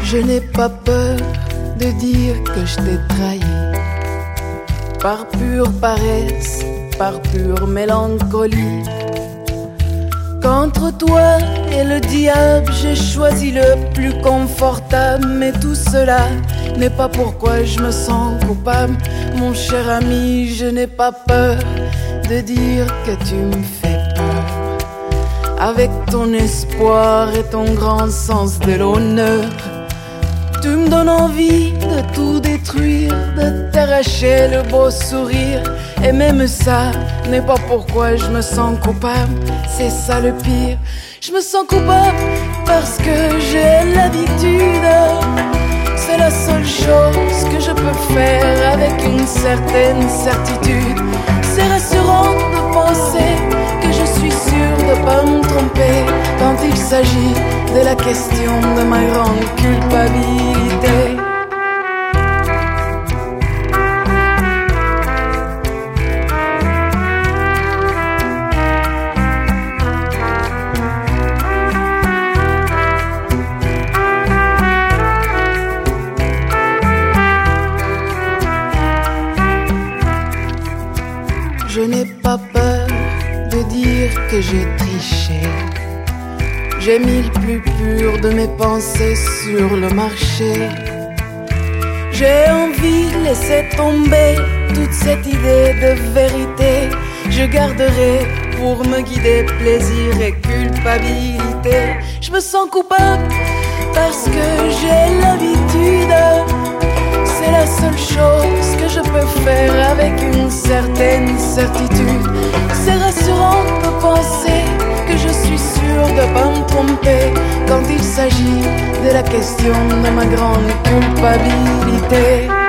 Je n'ai pas peur de dire que je t'ai trahi, par pure paresse, par pure mélancolie. Qu'entre toi et le diable, j'ai choisi le plus confortable. Mais tout cela n'est pas pourquoi je me sens coupable. Mon cher ami, je n'ai pas peur de dire que tu me fais peur. Avec ton espoir et ton grand sens de l'honneur, tu me donnes envie de tout détruire, de t'arracher le beau sourire. Et même ça n'est pas pourquoi je me sens coupable. C'est ça le pire. Je me sens coupable parce que j'ai l'habitude. C'est la seule chose que je peux faire avec une certaine certitude. C'est rassurant de penser que je suis sûr de pas me tromper quand il s'agit de la question de ma grande culpabilité. Je n'ai pas peur de dire que j'ai triché. J'ai mis le plus pur de mes pensées sur le marché. J'ai envie de laisser tomber toute cette idée de vérité. Je garderai pour me guider plaisir et culpabilité. Je me sens coupable parce que j'ai l'habitude. C'est la seule chose que je peux faire avec une certaine certitude. C'est rassurant de penser que je suis sûr de pas me tromper quand il s'agit de la question de ma grande culpabilité.